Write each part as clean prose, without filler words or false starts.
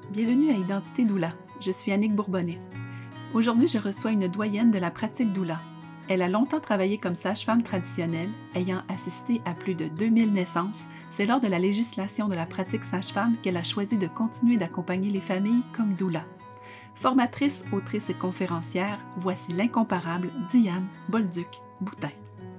Bienvenue à Identité Doula. Je suis Annick Bourbonnais. Aujourd'hui, je reçois une doyenne de la pratique doula. Elle a longtemps travaillé comme sage-femme traditionnelle, ayant assisté à plus de 2000 naissances. C'est lors de la législation de la pratique sage-femme qu'elle a choisi de continuer d'accompagner les familles comme doula. Formatrice, autrice et conférencière, voici l'incomparable Diane Bolduc-Boutin.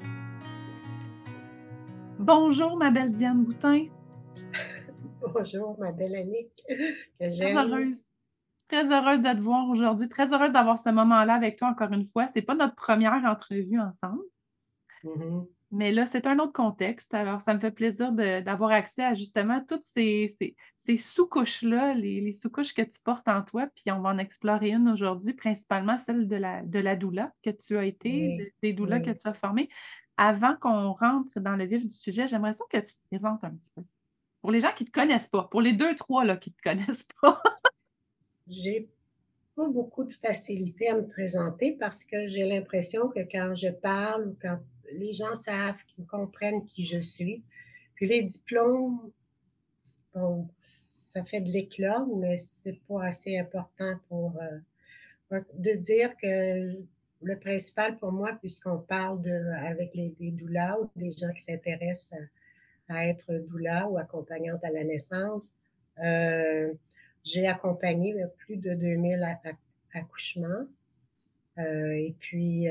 Bonjour, ma belle Diane Boutin. Bonjour, ma belle Annick, que Très j'aime. heureuse. Très heureuse de te voir aujourd'hui. Très heureuse d'avoir ce moment-là avec toi encore une fois. C'est pas notre première entrevue ensemble, Mhm. mais là, c'est un autre contexte. Alors, ça me fait plaisir d'avoir accès à justement toutes ces sous-couches-là, les sous-couches que tu portes en toi. Puis on va en explorer une aujourd'hui, principalement celle de la doula que tu as été, Oui, des doulas que oui. tu as formées. Avant qu'on rentre dans le vif du sujet, j'aimerais ça que tu te présentes un petit peu. Pour les gens qui ne te connaissent pas, pour les deux, trois là, qui ne te connaissent pas. J'ai pas beaucoup de facilité à me présenter parce que j'ai l'impression que quand je parle ou quand les gens savent, qu'ils comprennent qui je suis, puis les diplômes, bon, ça fait de l'éclat, mais c'est pas assez important pour de dire que le principal pour moi, puisqu'on parle avec des doulas ou des gens qui s'intéressent à être doula ou accompagnante à la naissance. Euh, j'ai accompagné plus de 2000 accouchements. Et puis,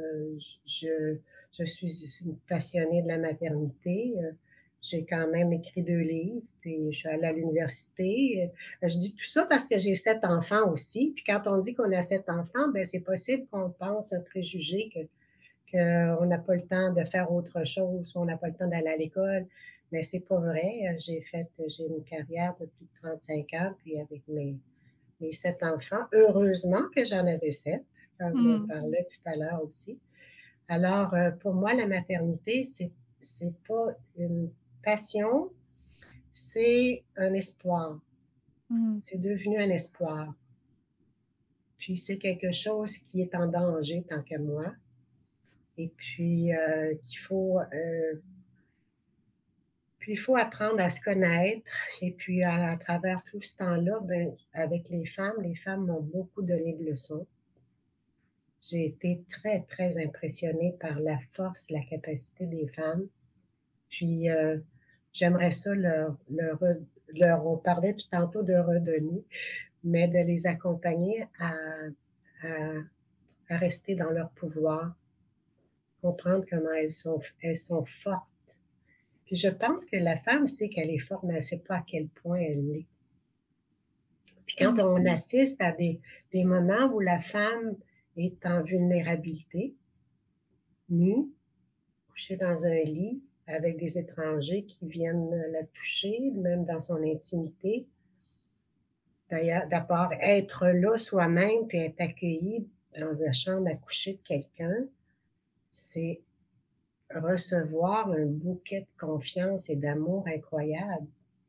je suis une passionnée de la maternité. J'ai quand même écrit 2 livres, puis je suis allée à l'université. Je dis tout ça parce que j'ai 7 enfants aussi. Puis quand on dit qu'on a 7 enfants, ben c'est possible qu'on pense un préjugé qu'on n'a pas le temps de faire autre chose, on n'a pas le temps d'aller à l'école. Mais c'est pas vrai. J'ai une carrière de plus de 35 ans, puis avec mes 7 enfants, heureusement que j'en avais 7, comme on Hmm. parlait tout à l'heure aussi. Alors, pour moi, la maternité, c'est pas une passion, c'est un espoir. Hmm. C'est devenu un espoir. Puis c'est quelque chose qui est en danger tant qu'à moi. Et puis, il faut apprendre à se connaître. Et puis, à travers tout ce temps-là, ben, avec les femmes m'ont beaucoup donné de leçons. J'ai été très, très impressionnée par la force, la capacité des femmes. Puis, j'aimerais ça on parlait tout tantôt de redonner, mais de les accompagner à, à rester dans leur pouvoir, comprendre comment elles sont fortes. Puis je pense que la femme sait qu'elle est forte, mais elle ne sait pas à quel point elle l'est. Puis quand Hmm. on assiste à des moments où la femme est en vulnérabilité, nue, couchée dans un lit, avec des étrangers qui viennent la toucher, même dans son intimité. D'ailleurs, d'abord, être là soi-même, puis être accueilli dans une chambre à coucher de quelqu'un, c'est recevoir un bouquet de confiance et d'amour incroyable.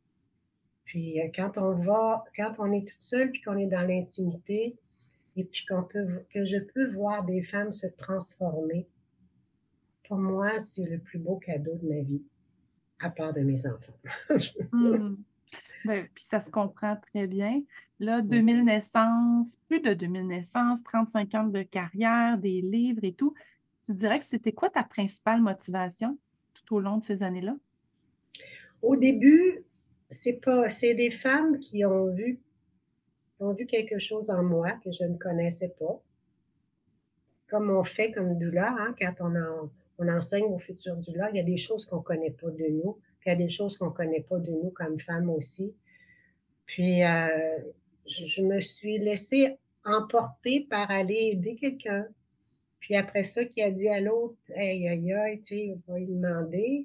Puis quand on est toute seule, puis qu'on est dans l'intimité, et puis que je peux voir des femmes se transformer, pour moi, c'est le plus beau cadeau de ma vie, à part de mes enfants. Hmm. Ben, puis ça se comprend très bien. Là, 2000 naissances, plus de 2000 naissances, 35 ans de carrière, des livres et tout. Tu dirais que c'était quoi ta principale motivation tout au long de ces années-là? Au début, c'est des femmes qui ont vu quelque chose en moi que je ne connaissais pas. Comme on fait comme doula, hein, on enseigne aux futurs doulas, il y a des choses qu'on ne connaît pas de nous, puis il y a des choses qu'on ne connaît pas de nous comme femmes aussi. Puis, je me suis laissée emporter par aller aider quelqu'un. Puis après ça, qui a dit à l'autre, aïe, aïe, aïe, tu sais, on va lui demander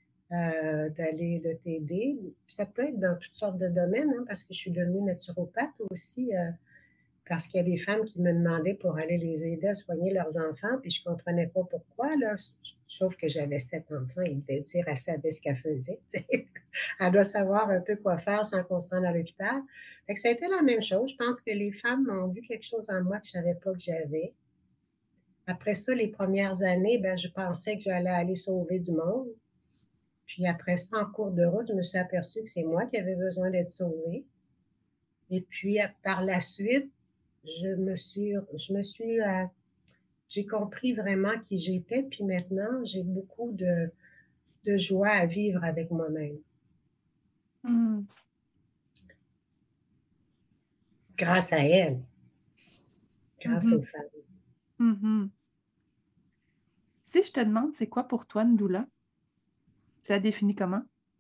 de t'aider. Ça peut être dans toutes sortes de domaines, hein, parce que je suis devenue naturopathe aussi, parce qu'il y a des femmes qui me demandaient pour aller les aider à soigner leurs enfants, puis je ne comprenais pas pourquoi, là. Sauf que j'avais 7 enfants, ils devaient dire, elle savait ce qu'elle faisait, tu sais. Elle doit savoir un peu quoi faire sans qu'on se rende à l'hôpital. Fait que ça a été la même chose. Je pense que les femmes ont vu quelque chose en moi que je ne savais pas que j'avais. Après ça, les premières années, ben, je pensais que j'allais aller sauver du monde. Puis après ça, en cours de route, je me suis aperçue que c'est moi qui avais besoin d'être sauvée. Et puis, par la suite, j'ai compris vraiment qui j'étais, puis maintenant, j'ai beaucoup de joie à vivre avec moi-même, Mmh. grâce à elle, grâce aux Mmh. femmes. Mmh. Si je te demande, c'est quoi pour toi une doula? Tu la définis comment?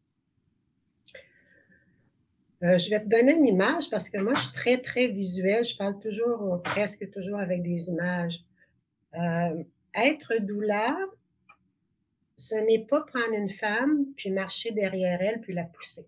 Je vais te donner une image parce que moi, je suis très, très visuelle. Je parle toujours ou presque toujours avec des images. Être doula, ce n'est pas prendre une femme, puis marcher derrière elle, puis la pousser.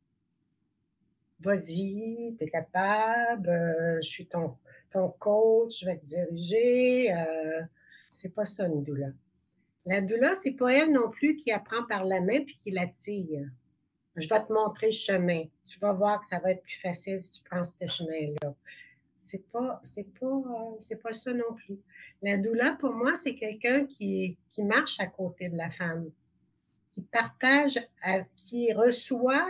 Vas-y, tu es capable, je suis ton coach, je vais te diriger. C'est pas ça une doula. La doula, c'est pas elle non plus qui apprend par la main puis qui l'attire. Je vais te montrer le chemin. Tu vas voir que ça va être plus facile si tu prends ce chemin-là. C'est pas ça non plus. La doula, pour moi, c'est quelqu'un qui marche à côté de la femme, qui partage, qui reçoit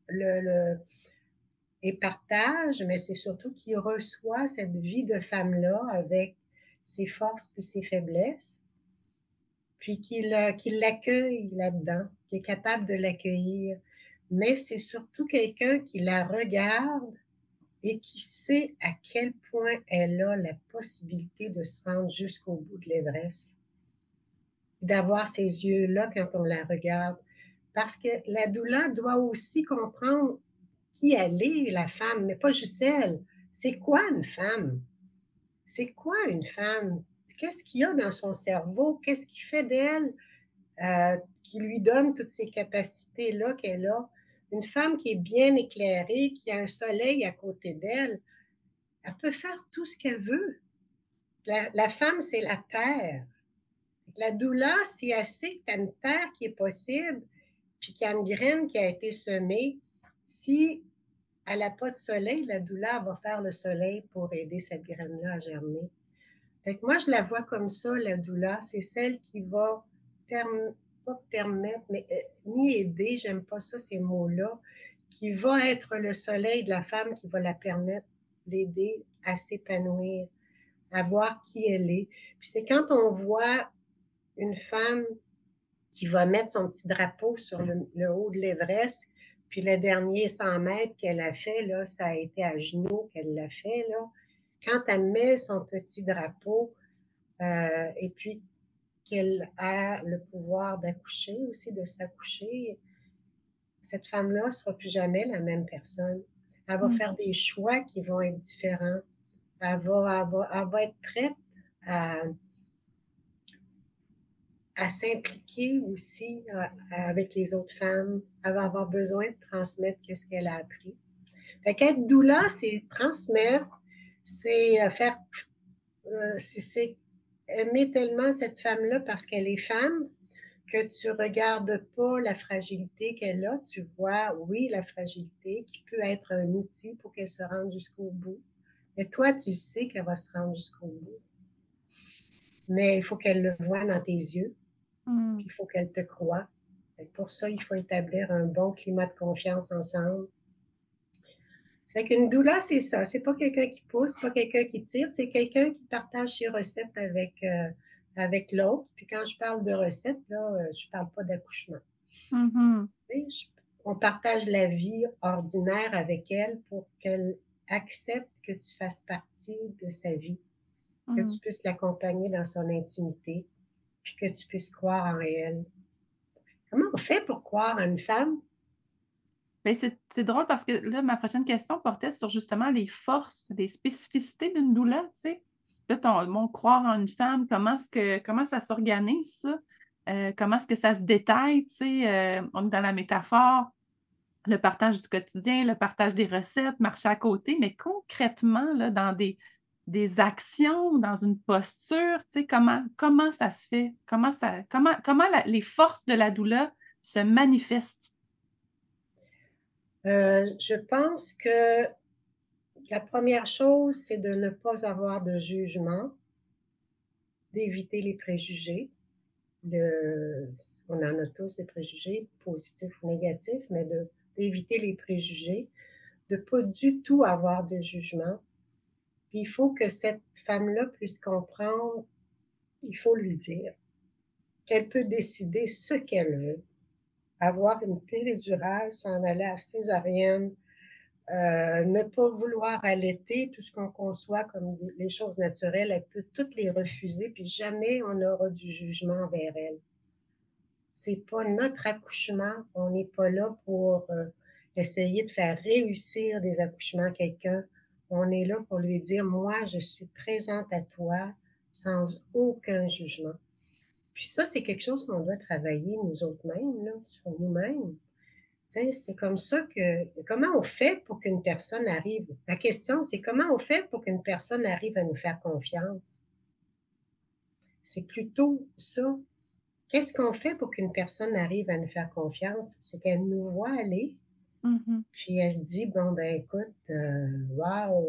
et partage, mais c'est surtout qui reçoit cette vie de femme-là avec ses forces puis ses faiblesses, puis qui l'accueille là-dedans, qui est capable de l'accueillir. Mais c'est surtout quelqu'un qui la regarde et qui sait à quel point elle a la possibilité de se rendre jusqu'au bout de l'Everest, d'avoir ces yeux-là quand on la regarde. Parce que la doula doit aussi comprendre qui elle est, la femme, mais pas juste elle. C'est quoi une femme? C'est quoi une femme? Qu'est-ce qu'il y a dans son cerveau? Qu'est-ce qui fait d'elle, qui lui donne toutes ces capacités-là qu'elle a? Une femme qui est bien éclairée, qui a un soleil à côté d'elle, elle peut faire tout ce qu'elle veut. La femme, c'est la terre. La doula, si elle sait que tu as une terre qui est possible, puis qu'il y a une graine qui a été semée, si elle n'a pas de soleil, la doula va faire le soleil pour aider cette graine-là à germer. Fait que moi, je la vois comme ça, la doula. C'est celle qui va pas permettre, mais ni aider, j'aime pas ça, ces mots-là, qui va être le soleil de la femme qui va la permettre, l'aider à s'épanouir, à voir qui elle est. Puis c'est quand on voit une femme qui va mettre son petit drapeau sur le haut de l'Everest, puis le dernier 100 mètres qu'elle a fait, là, ça a été à genoux qu'elle l'a fait, là. Quand elle met son petit drapeau, et puis qu'elle a le pouvoir d'accoucher aussi, de s'accoucher, cette femme-là ne sera plus jamais la même personne. Elle va Mmh. faire des choix qui vont être différents. Elle va être prête à, à s'impliquer aussi avec les autres femmes. Elle va avoir besoin de transmettre ce qu'elle a appris. Fait qu'être doula, c'est transmettre, c'est faire, c'est aimer tellement cette femme-là parce qu'elle est femme, que tu regardes pas la fragilité qu'elle a, tu vois, oui, la fragilité qui peut être un outil pour qu'elle se rende jusqu'au bout. Mais toi, tu sais qu'elle va se rendre jusqu'au bout. Mais il faut qu'elle le voie dans tes yeux, Mmh. puis il faut qu'elle te croie. Pour ça, il faut établir un bon climat de confiance ensemble. C'est qu'une doula, c'est ça. C'est pas quelqu'un qui pousse, pas quelqu'un qui tire, c'est quelqu'un qui partage ses recettes avec l'autre. Puis quand je parle de recettes, là, je parle pas d'accouchement. Mmh. On partage la vie ordinaire avec elle pour qu'elle accepte que tu fasses partie de sa vie, que Mmh. tu puisses l'accompagner dans son intimité, puis que tu puisses croire en elle. Comment on fait pour croire en une femme? Ben, c'est drôle parce que là, ma prochaine question portait sur justement les forces, les spécificités d'une doula, tu sais. Là, mon croire en une femme, comment ça s'organise, ça? Comment est-ce que ça se détaille, tu sais? On est dans la métaphore, le partage du quotidien, le partage des recettes, marcher à côté, mais concrètement, là, dans des actions, dans une posture, tu sais, comment ça se fait? Les forces de la doula se manifestent? Je pense que la première chose, c'est de ne pas avoir de jugement, d'éviter les préjugés. On en a tous des préjugés, positifs ou négatifs, mais d'éviter les préjugés, de pas du tout avoir de jugement. Puis il faut que cette femme-là puisse comprendre, il faut lui dire qu'elle peut décider ce qu'elle veut. Avoir une péridurale, s'en aller à césarienne, ne pas vouloir allaiter, tout ce qu'on conçoit comme les choses naturelles, elle peut toutes les refuser, puis jamais on aura du jugement envers elle. C'est pas notre accouchement, on n'est pas là pour essayer de faire réussir des accouchements à quelqu'un. On est là pour lui dire, moi, je suis présente à toi sans aucun jugement. Puis ça, c'est quelque chose qu'on doit travailler nous autres mêmes, là, sur nous-mêmes. Tu sais, c'est comme ça que comment on fait pour qu'une personne arrive la question, c'est comment on fait pour qu'une personne arrive à nous faire confiance? C'est plutôt ça. Qu'est-ce qu'on fait pour qu'une personne arrive à nous faire confiance? C'est qu'elle nous voit aller, Mmh. puis elle se dit: «Bon, ben, écoute, waouh,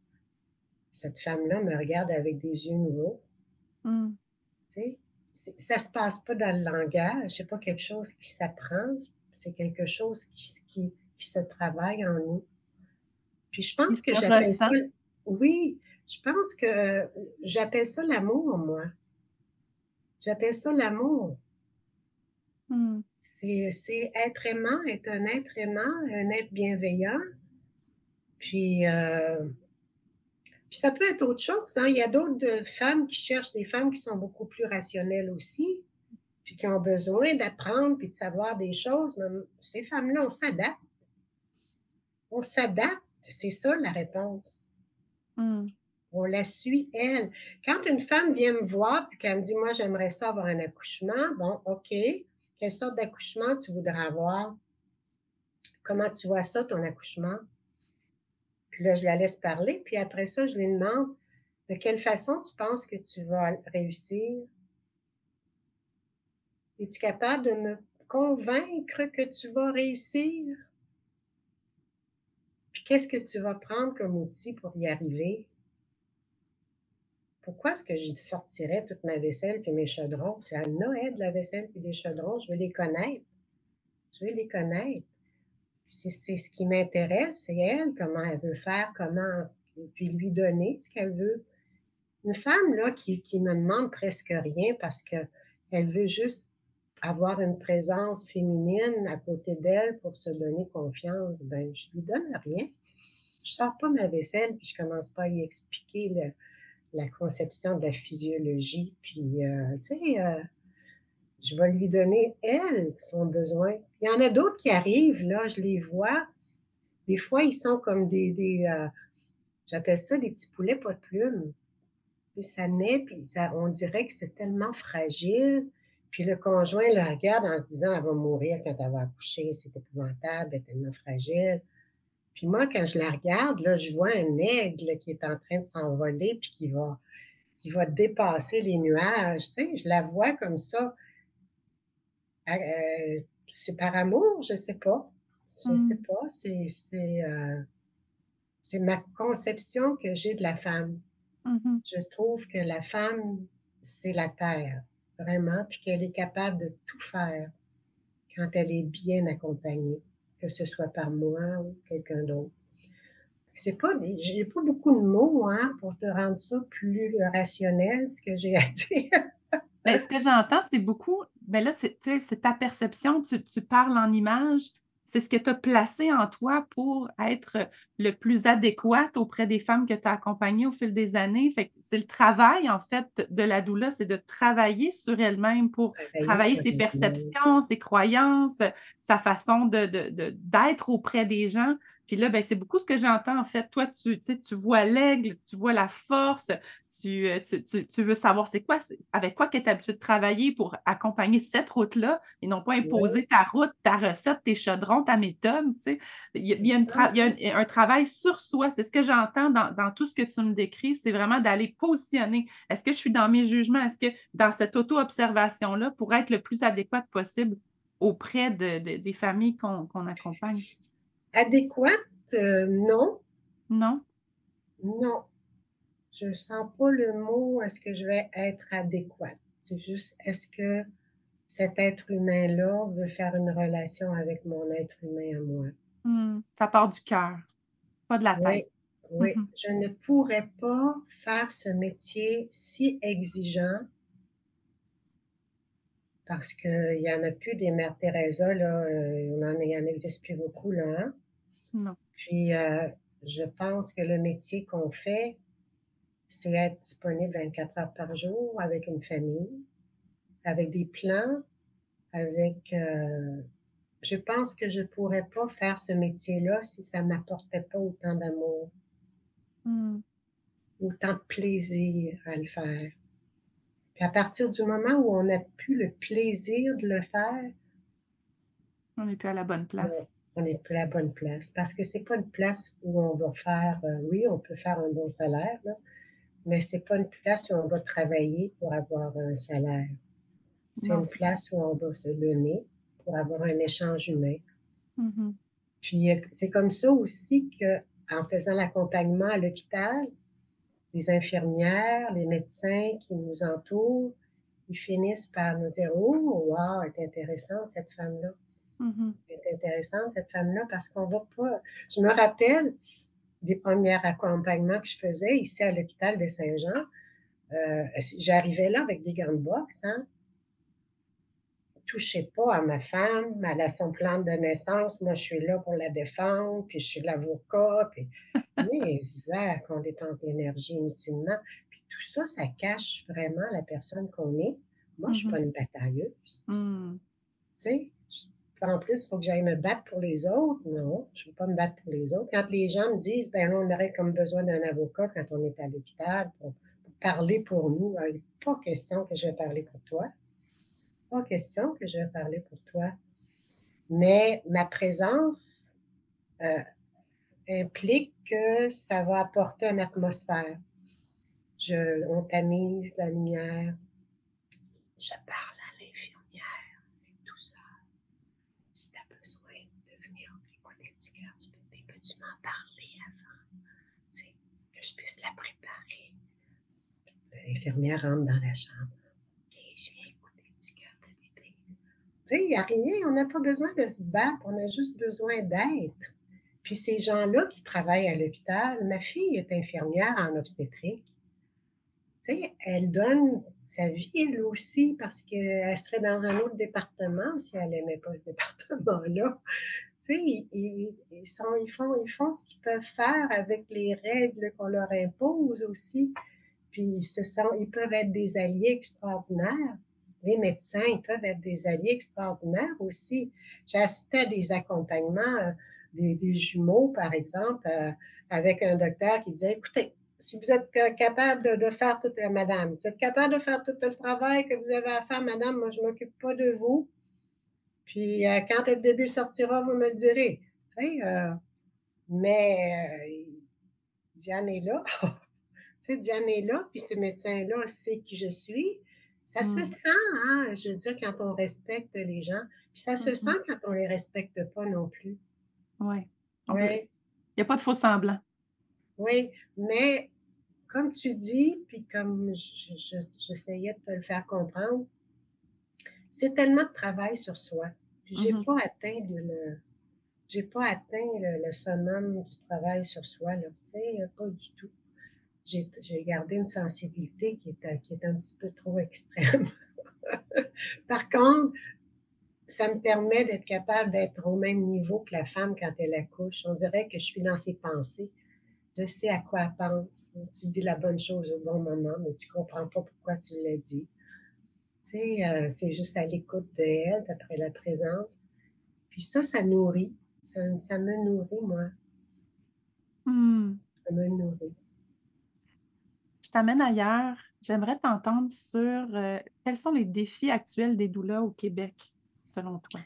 cette femme-là me regarde avec des yeux nouveaux», Mmh. tu sais? Ça se passe pas dans le langage, c'est pas quelque chose qui s'apprend, c'est quelque chose qui se travaille en nous. Puis je Il pense que se j'appelle ça ressent. oui, je pense que j'appelle ça l'amour, moi. J'appelle ça l'amour. Mmh. C'est être aimant, être un être aimant, un être bienveillant. Puis, puis ça peut être autre chose, hein. Il y a d'autres femmes qui cherchent des femmes qui sont beaucoup plus rationnelles aussi, puis qui ont besoin d'apprendre puis de savoir des choses. Mais ces femmes-là, on s'adapte. On s'adapte. C'est ça la réponse. Mmh. On la suit, elle. Quand une femme vient me voir puis qu'elle me dit: «Moi, j'aimerais ça avoir un accouchement», bon, OK. Quelle sorte d'accouchement tu voudrais avoir? Comment tu vois ça, ton accouchement? Puis là, je la laisse parler, puis après ça, je lui demande: «De quelle façon tu penses que tu vas réussir? Es-tu capable de me convaincre que tu vas réussir? Puis qu'est-ce que tu vas prendre comme outil pour y arriver?» Pourquoi est-ce que je sortirais toute ma vaisselle puis mes chaudrons? C'est à Noël, de la vaisselle puis des chaudrons, je veux les connaître. Je veux les connaître. C'est ce qui m'intéresse, c'est elle, comment elle veut faire, comment puis lui donner ce qu'elle veut. Une femme là qui me demande presque rien parce qu'elle veut juste avoir une présence féminine à côté d'elle pour se donner confiance, ben, je lui donne rien. Je sors pas ma vaisselle, puis je commence pas à lui expliquer la conception de la physiologie, puis, tu sais, je vais lui donner, elle, son besoin. Il y en a d'autres qui arrivent, là, je les vois. Des fois, ils sont comme j'appelle ça des petits poulets pas de plumes. Et ça naît, puis ça, on dirait que c'est tellement fragile. Puis le conjoint la regarde en se disant, elle va mourir quand elle va accoucher, c'est épouvantable, elle est tellement fragile. Puis moi, quand je la regarde, là, je vois un aigle qui est en train de s'envoler, puis qui va dépasser les nuages. Tu sais, je la vois comme ça. C'est par amour, je sais pas. Je sais Mmh. pas, c'est ma conception que j'ai de la femme. Mmh. Je trouve que la femme, c'est la terre, vraiment, puis qu'elle est capable de tout faire quand elle est bien accompagnée, que ce soit par moi ou quelqu'un d'autre. C'est pas j'ai pas beaucoup de mots, hein, pour te rendre ça plus rationnel, ce que j'ai à dire. Mais ce que j'entends, c'est beaucoup ben là, c'est tu sais, c'est ta perception, tu parles en images, c'est ce que tu as placé en toi pour être le plus adéquate auprès des femmes que tu as accompagnées au fil des années. Fait que c'est le travail, en fait, de la doula, c'est de travailler sur elle-même pour Travailler travailler sur ses elle-même. perceptions, ses croyances, sa façon d'être auprès des gens. Puis là, ben, c'est beaucoup ce que j'entends, en fait. Toi, tu sais, tu vois l'aigle, tu vois la force, tu veux savoir c'est quoi, avec quoi tu es habitué de travailler pour accompagner cette route-là et non pas Oui, imposer ta route, ta recette, tes chaudrons, ta méthode, tu sais. c'est ça. Il y a un travail sur soi. C'est ce que j'entends dans tout ce que tu me décris, c'est vraiment d'aller positionner. Est-ce que je suis dans mes jugements? Est-ce que dans cette auto-observation-là, pour être le plus adéquate possible auprès des familles qu'on accompagne? Adéquate, non, Non? non. Je sens pas le mot, est-ce que je vais être adéquate? C'est juste, est-ce que cet être humain-là veut faire une relation avec mon être humain à moi? Mmh, ça part du cœur. Pas de la tête. Oui, oui. Mmh. Je ne pourrais pas faire ce métier si exigeant parce qu'il y en a plus des mères Teresa, là, il en existe plus beaucoup, là, hein? Non. Puis, je pense que le métier qu'on fait, c'est être disponible 24 heures par jour avec une famille, avec des plans, avec, je pense que je pourrais pas faire ce métier-là si ça m'apportait pas autant d'amour, Mmh. autant de plaisir à le faire. Puis à partir du moment où on n'a plus le plaisir de le faire, On n'est plus à la bonne non, place. on n'est plus à la bonne place. Parce que c'est pas une place où on va faire, oui, on peut faire un bon salaire, là, mais c'est pas une place où on va travailler pour avoir un salaire. C'est Non, une c'est vrai. place où on va se donner pour avoir un échange humain. Mmh. Puis, c'est comme ça aussi qu'en faisant l'accompagnement à l'hôpital, les infirmières, les médecins qui nous entourent, ils finissent par nous dire: «Oh, wow, elle est intéressante cette femme-là. Mmh. Elle est intéressante cette femme-là» parce qu'on va pas je me rappelle des premiers accompagnements que je faisais ici à l'hôpital de Saint-Jean, j'arrivais là avec des gants de boxe, hein. Touchez pas à ma femme, elle a son plan de naissance, moi je suis là pour la défendre, puis je suis l'avocat, puis mais zac, on dépense de l'énergie inutilement. Puis tout ça, ça cache vraiment la personne qu'on est. Moi, je suis Mmh. pas une batailleuse, Mmh. tu sais? En plus, il faut que j'aille me battre pour les autres. Non, je ne veux pas me battre pour les autres. Quand les gens me disent: «Ben là, on aurait comme besoin d'un avocat quand on est à l'hôpital pour parler pour nous», il n'est pas question que je vais parler pour toi. Pas question que je vais parler pour toi. Mais ma présence, heu, implique que ça va apporter une atmosphère. On tamise la lumière, je parle à l'infirmière avec douceur. Si tu as besoin de venir écouter le petit cœur du bébé, peux-tu m'en parler avant? Tu sais, que je puisse la préparer. L'infirmière rentre dans la chambre. OK, je viens écouter le petit cœur de bébé. Tu sais, il n'y a rien, on n'a pas besoin de se battre, on a juste besoin d'être. Puis ces gens-là qui travaillent à l'hôpital, ma fille est infirmière en obstétrique. Tu sais, elle donne sa vie, elle aussi, parce qu'elle serait dans un autre département si elle n'aimait pas ce département-là. Tu sais, ils font ce qu'ils peuvent faire avec les règles qu'on leur impose aussi. Puis ils peuvent être des alliés extraordinaires. Les médecins, ils peuvent être des alliés extraordinaires aussi. J'ai assisté à des accompagnements, des jumeaux, par exemple, avec un docteur qui disait, écoutez, si vous êtes capable de faire tout, madame, si vous êtes capable de faire tout le travail que vous avez à faire, madame, moi, je ne m'occupe pas de vous. Puis quand le bébé sortira, vous me le direz. Tu sais, mais Diane est là. Tu sais, Diane est là, puis ce médecin-là sait qui je suis. Ça se Mmh. sent, hein, je veux dire, quand on respecte les gens. Puis ça se sent Mmh. quand on les respecte pas non plus. Ouais. On peut Oui, il y a pas de faux semblants. oui, mais comme tu dis, puis comme j'essayais de te le faire comprendre, c'est tellement de travail sur soi. Puis Mmh. j'ai pas atteint le summum du travail sur soi, là, tu sais, pas du tout. J'ai gardé une sensibilité qui est un petit peu trop extrême. Par contre, ça me permet d'être capable d'être au même niveau que la femme quand elle accouche. On dirait que je suis dans ses pensées. Je sais à quoi elle pense. Tu dis la bonne chose au bon moment, mais tu comprends pas pourquoi tu l'as dit. Tu sais, c'est juste à l'écoute d'elle, d'après la présence. Puis ça nourrit. Ça me nourrit, moi. Mmh. Ça me nourrit. Je t'amène ailleurs. J'aimerais t'entendre sur, quels sont les défis actuels des doulas au Québec, selon toi?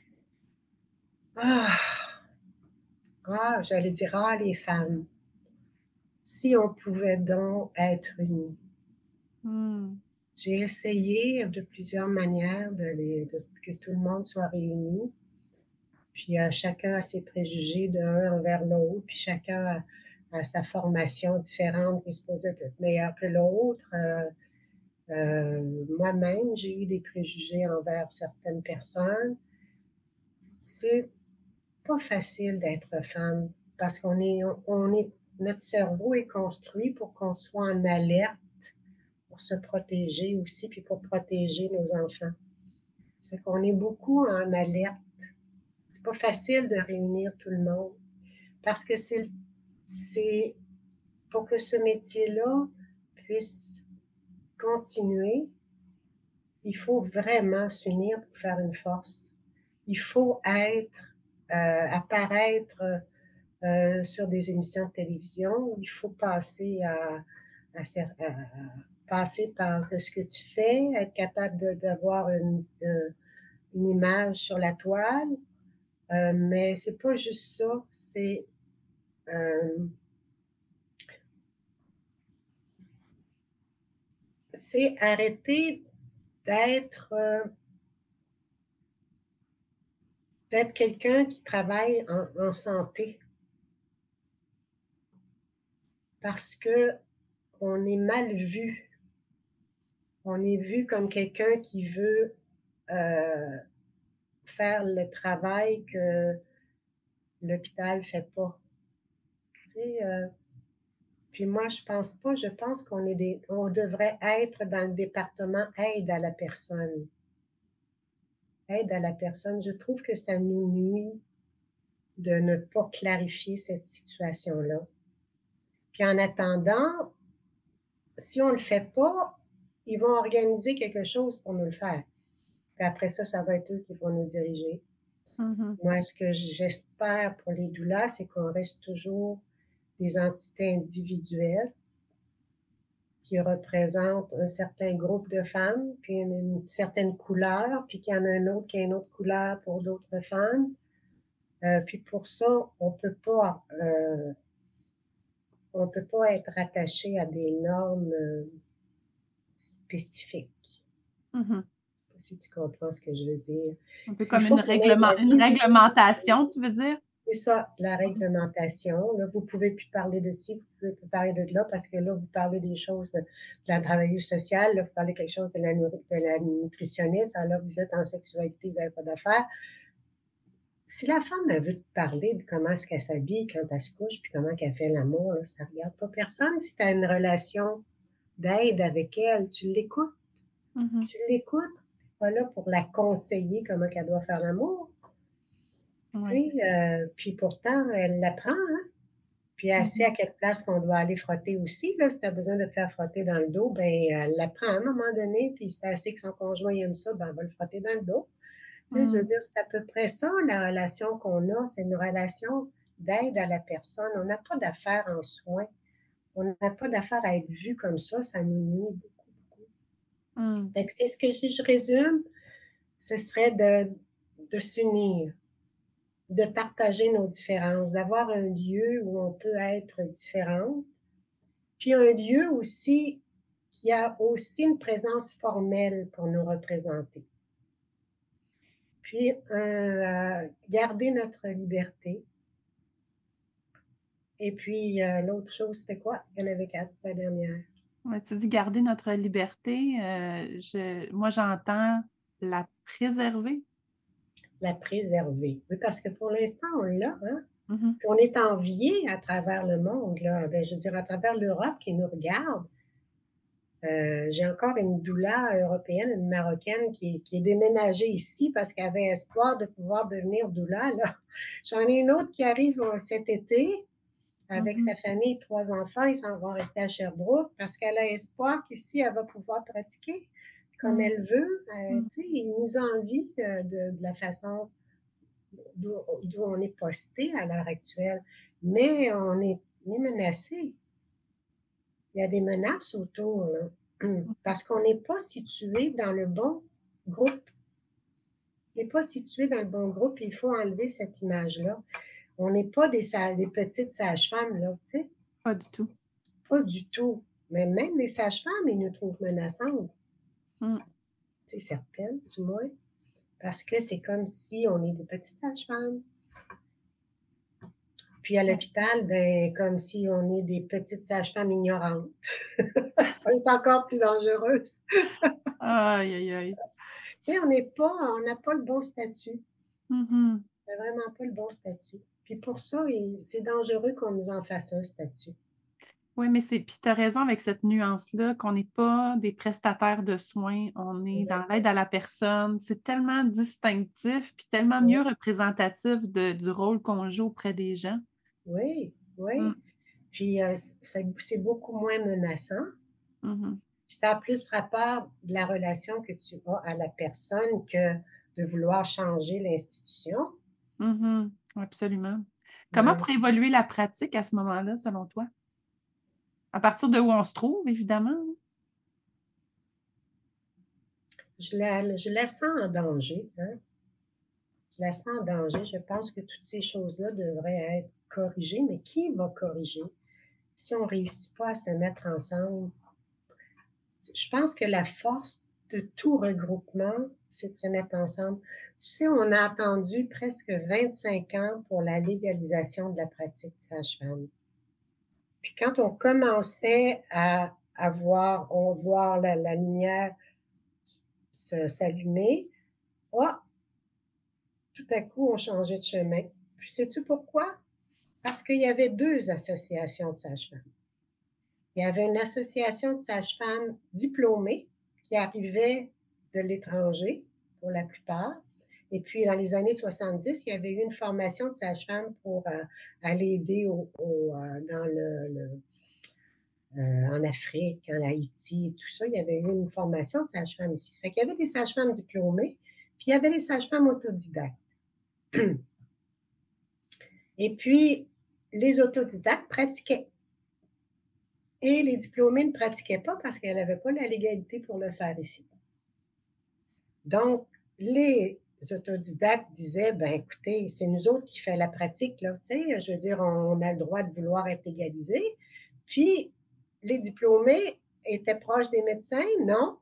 Ah! J'allais dire, les femmes, si on pouvait donc être unis. Mmh. J'ai essayé de plusieurs manières que tout le monde soit réuni. Puis chacun a ses préjugés d'un envers l'autre, puis chacun a sa formation différente qui est supposée être meilleure que l'autre. Moi-même, j'ai eu des préjugés envers certaines personnes. C'est pas facile d'être femme parce notre cerveau est construit pour qu'on soit en alerte, pour se protéger aussi, puis pour protéger nos enfants. Ça fait qu'on est beaucoup en alerte. C'est pas facile de réunir tout le monde parce que c'est pour que ce métier-là puisse continuer, il faut vraiment s'unir pour faire une force. Il faut apparaître sur des émissions de télévision. Il faut à passer par ce que tu fais, être capable d'avoir une image sur la toile. Mais c'est pas juste ça, euh, c'est arrêter d'être euh, d'être quelqu'un qui travaille en santé parce que on est mal vu. On est vu comme quelqu'un qui veut euh, faire le travail que l'hôpital ne fait pas. Tu sais, puis moi, je pense pas, je pense on devrait être dans le département aide à la personne. Aide à la personne. Je trouve que ça nous nuit de ne pas clarifier cette situation-là. Puis en attendant, si on ne le fait pas, ils vont organiser quelque chose pour nous le faire. Puis après ça va être eux qui vont nous diriger. Mhm. Moi, ce que j'espère pour les doulas, c'est qu'on reste toujours des entités individuelles qui représentent un certain groupe de femmes, puis une certaine couleur, puis qu'il y en a un autre qui a une autre couleur pour d'autres femmes. Puis pour ça, on peut pas être attaché à des normes spécifiques. Mhm. Si tu comprends ce que je veux dire. Un peu Il comme faut qu'on ait de la une visibilité. réglementation, tu veux dire? C'est ça, la réglementation. Là, vous pouvez plus parler de ci, vous pouvez plus parler de là, parce que là, vous parlez des choses de la travailleuse sociale, là, vous parlez quelque chose de la nutritionniste, alors là, vous êtes en sexualité, vous n'avez pas d'affaires. Si la femme elle veut te parler de comment est-ce qu'elle s'habille quand elle se couche, puis comment qu'elle fait l'amour, là, ça ne regarde pas personne. Si tu as une relation d'aide avec elle, tu l'écoutes. Mhm. Tu l'écoutes. Pas là pour la conseiller comment qu'elle doit faire l'amour. Tu Ouais. sais, puis pourtant, elle l'apprend, hein? Puis elle sait à Mhm. quelle place qu'on doit aller frotter aussi. Là, si tu as besoin de te faire frotter dans le dos, ben elle l'apprend à un moment donné, puis si elle sait que son conjoint aime ça, ben elle va le frotter dans le dos. Tu sais, je veux Mhm. dire, c'est à peu près ça, la relation qu'on a. C'est une relation d'aide à la personne. On n'a pas d'affaire en soins. On n'a pas d'affaire à être vu comme ça nous nuit beaucoup. Mhm. Fait que c'est ce que si je résume, ce serait de s'unir, de partager nos différences, d'avoir un lieu où on peut être différent, puis un lieu aussi qui a aussi une présence formelle pour nous représenter. Puis garder notre liberté. Et puis l'autre chose, c'était quoi? Il y en avait quatre, la dernière. Ouais, tu dis garder notre liberté. Moi, j'entends la préserver. La préserver. Oui, parce que pour l'instant, on l'a, hein? Mhm. Puis on est envié à travers le monde, là. Ben, je veux dire, à travers l'Europe qui nous regarde. J'ai encore une doula européenne, une Marocaine, qui est déménagée ici parce qu'elle avait espoir de pouvoir devenir doula, là. J'en ai une autre qui arrive cet été avec Mhm. sa famille, trois enfants. Ils s'en vont rester à Sherbrooke parce qu'elle a espoir qu'ici, elle va pouvoir pratiquer comme Mhm. elle veut. Mhm. Tu sais, ils nous envient de la façon d'où on est posté à l'heure actuelle. Mais on est menacé. Il y a des menaces autour, là, parce qu'on n'est pas situé dans le bon groupe. On n'est pas situé dans le bon groupe, il faut enlever cette image-là. On n'est pas des petites sages-femmes, là, tu sais, Pas du tout. pas du tout. Mais même les sages-femmes, ils nous trouvent menaçantes, Mhm. tu sais, certaines, du moins, parce que c'est comme si on est des petites sages-femmes. Puis à Ouais. l'hôpital, ben, comme si on est des petites sages-femmes ignorantes. On est encore plus dangereuses. Aïe, aïe, aïe. Tu sais, on n'a pas le bon statut. Mhm. C'est vraiment pas le bon statut. Puis pour ça, c'est dangereux qu'on nous en fasse un statut. Oui, mais c'est puis tu as raison avec cette nuance-là, qu'on n'est pas des prestataires de soins, on est Oui, dans l'aide à la personne. C'est tellement distinctif, puis tellement oui, mieux représentatif du rôle qu'on joue auprès des gens. oui, Mmh. oui. Puis c'est beaucoup moins menaçant. Mmh. Puis ça a plus rapport de la relation que tu as à la personne que de vouloir changer l'institution. Mmh. Absolument. Comment Ouais. pourrait évoluer la pratique à ce moment-là, selon toi? À partir de où on se trouve, évidemment? Je la sens en danger, hein. Je la sens en danger. Je pense que toutes ces choses-là devraient être corrigées, mais qui va corriger si on ne réussit pas à se mettre ensemble? Je pense que la force de tout regroupement, c'est de se mettre ensemble. Tu sais, on a attendu presque 25 ans pour la légalisation de la pratique de sage-femme. Puis quand on commençait voir la lumière s'allumer, oh, tout à coup, on changeait de chemin. Puis sais-tu pourquoi? Parce qu'il y avait deux associations de sages-femmes. Il y avait une association de sages-femmes diplômées qui arrivaient de l'étranger, pour la plupart. Et puis, dans les années 70, il y avait eu une formation de sages-femmes pour aller aider dans en Afrique, en Haïti, tout ça. Il y avait eu une formation de sages-femmes ici. Fait qu'il y avait des sages-femmes diplômées, puis il y avait les sages-femmes autodidactes. Et puis, les autodidactes pratiquaient. Et les diplômés ne pratiquaient pas parce qu'elles n'avaient pas la légalité pour le faire ici. Donc, les autodidactes disaient, ben écoutez, c'est nous autres qui fait la pratique, là, tu sais, je veux dire, on a le droit de vouloir être égalisés. Puis, les diplômés étaient proches des médecins? Non.